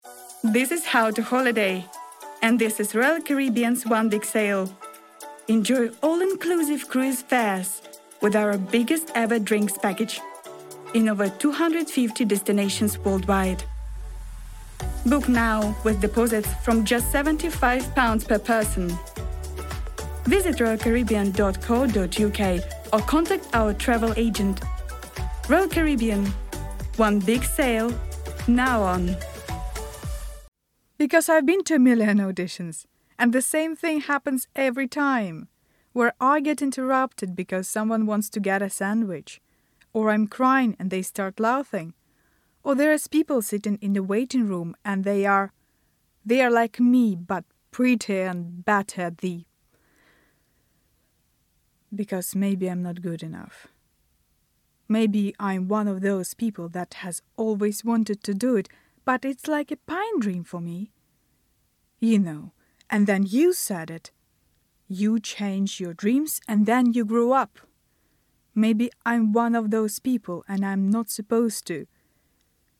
This is How to Holiday, and this is Royal Caribbean's One Big Sale. Enjoy all-inclusive cruise fares with our biggest ever drinks package in over 250 destinations worldwide. Book now with deposits from just £75 per person. Visit royalcaribbean.co.uk or contact our travel agent. Royal Caribbean, one big sale, now on. Because I've been to a million auditions, and the same thing happens every time, where I get interrupted because someone wants to get a sandwich, or I'm crying and they start laughing, or there's people sitting in the waiting room and they are like me but prettier and better because maybe I'm not good enough. Maybe I'm one of those people that has always wanted to do it, but it's like a pine dream for me. You know, and then you said it. You change your dreams and then you grow up. Maybe I'm one of those people and I'm not supposed to.